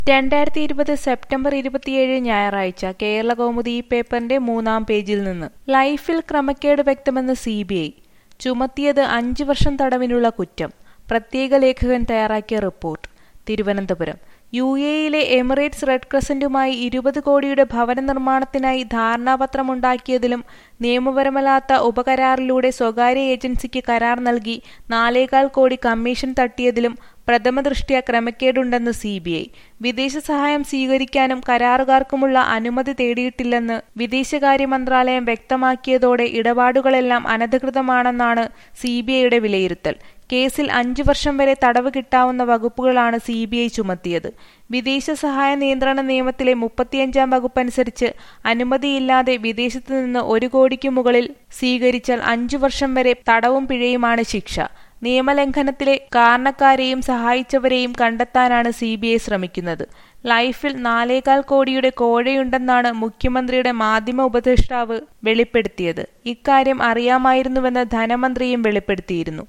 2020 September 27 ഞായറാഴ്ച കേരളകൗമുദി പേപ്പറിന്റെ 3-ാം പേജിൽ നിന്ന് ലൈഫിൽ ക്രമക്കേട് വ്യക്തമെന്ന് CBI. ചുമത്തിയത് 5 വർഷം തടവിനുള്ള കുറ്റം. പ്രത്യേക ലേഖകൻ തയ്യാറാക്കിയ റിപ്പോർട്ട്. തിരുവനന്തപുരം. UAE-യിലെ എമിറേറ്റ്സ് റെഡ് ക്രസന്റുമായി 20 കോടിയുടെ ഭവന നിർമ്മാണത്തിനായി ധാരണാപത്രമുണ്ടാക്കിയതിലും നിയമപരമല്ലാത്ത ഉപകരാറിലൂടെ സ്വകാര്യ ഏജൻസിക്ക് കരാർ നൽകി 4.25 കോടി കമ്മീഷൻ തട്ടിയതിലും പ്രഥമദൃഷ്ട്യാ ക്രമക്കേടുണ്ടെന്ന് CBI. വിദേശ സഹായം സ്വീകരിക്കാനും കരാറുകാർക്കുമുള്ള അനുമതി തേടിയിട്ടില്ലെന്ന് വിദേശകാര്യ മന്ത്രാലയം വ്യക്തമാക്കിയതോടെ ഇടപാടുകളെല്ലാം അനധികൃതമാണെന്നാണ് CBIയുടെ വിലയിരുത്തൽ. കേസിൽ 5 വർഷം വരെ തടവ് കിട്ടാവുന്ന വകുപ്പുകളാണ് CBI ചുമത്തിയത്. വിദേശ സഹായ നിയന്ത്രണ നിയമത്തിലെ 35-ാം വകുപ്പനുസരിച്ച് അനുമതിയില്ലാതെ വിദേശത്ത് നിന്ന് 1 കോടിക്ക് മുകളിൽ സ്വീകരിച്ചാൽ 5 വർഷം വരെ തടവും പിഴയുമാണ് ശിക്ഷ. നിയമലംഘനത്തിലെ കാരണക്കാരെയും സഹായിച്ചവരെയും കണ്ടെത്താനാണ് CBI ശ്രമിക്കുന്നത്. ലൈഫിൽ 4.25 കോടിയുടെ കോഴയുണ്ടെന്നാണ് മുഖ്യമന്ത്രിയുടെ മാധ്യമ ഉപദേഷ്ടാവ് വെളിപ്പെടുത്തിയത്. ഇക്കാര്യം അറിയാമായിരുന്നുവെന്ന് ധനമന്ത്രിയും വെളിപ്പെടുത്തിയിരുന്നു.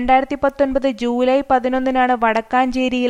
2019 ജൂലൈ 11-നാണ് വടക്കാഞ്ചേരിയിൽ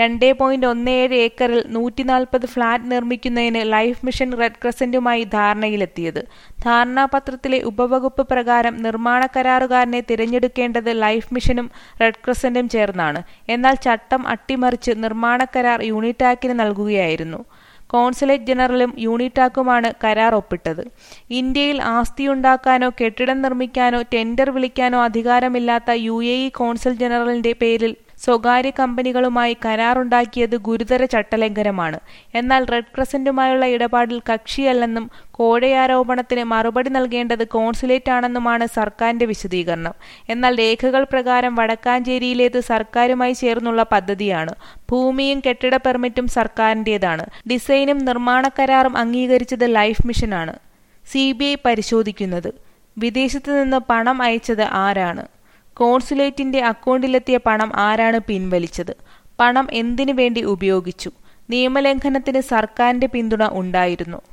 2.17 ഏക്കറിൽ 140 ഫ്ളാറ്റ് നിർമ്മിക്കുന്നതിന് ലൈഫ് മിഷൻ റെഡ് ക്രസന്റുമായി ധാരണയിലെത്തിയത്. ധാരണാപത്രത്തിലെ ഉപവകുപ്പ് പ്രകാരം നിർമ്മാണ കരാറുകാരനെ തിരഞ്ഞെടുക്കേണ്ടത് ലൈഫ് മിഷനും റെഡ് ക്രസന്റും ചേർന്നാണ്. എന്നാൽ ചട്ടം അട്ടിമറിച്ച് നിർമ്മാണ കരാർ യൂണിടാക്കിന് നൽകുകയായിരുന്നു. കോൺസുലേറ്റ് ജനറലും യൂണിടാക്കുമാണ് കരാർ ഒപ്പിട്ടത്. ഇന്ത്യയിൽ ആസ്തിയുണ്ടാക്കാനോ കെട്ടിടം നിർമ്മിക്കാനോ ടെൻഡർ വിളിക്കാനോ അധികാരമില്ലാത്ത UAE കോൺസൽ ജനറലിന്റെ പേരിൽ സ്വകാര്യ കമ്പനികളുമായി കരാറുണ്ടാക്കിയത് ഗുരുതര ചട്ടലംഘനമാണ്. എന്നാൽ റെഡ് ക്രസന്റുമായുള്ള ഇടപാടിൽ കക്ഷിയല്ലെന്നും കോഴയാരോപണത്തിന് മറുപടി നൽകേണ്ടത് കോൺസുലേറ്റ് ആണെന്നുമാണ് സർക്കാരിന്റെ വിശദീകരണം. എന്നാൽ രേഖകൾ പ്രകാരം വടക്കാഞ്ചേരിയിലേത് സർക്കാരുമായി ചേർന്നുള്ള പദ്ധതിയാണ്. ഭൂമിയും കെട്ടിട പെർമിറ്റും സർക്കാരിന്റേതാണ്. ഡിസൈനും നിർമ്മാണ കരാറും അംഗീകരിച്ചത് ലൈഫ് മിഷനാണ്. CBI പരിശോധിക്കുന്നത് വിദേശത്ത് നിന്ന് പണം അയച്ചത് ആരാണ്? കോൺസുലേറ്റിന്റെ അക്കൗണ്ടിലെത്തിയ പണം ആരാണ് പിൻവലിച്ചത്? പണം എന്തിനു വേണ്ടി ഉപയോഗിച്ചു? നിയമലംഘനത്തിന് സർക്കാരിന്റെ പിന്തുണ ഉണ്ടായിരുന്നു.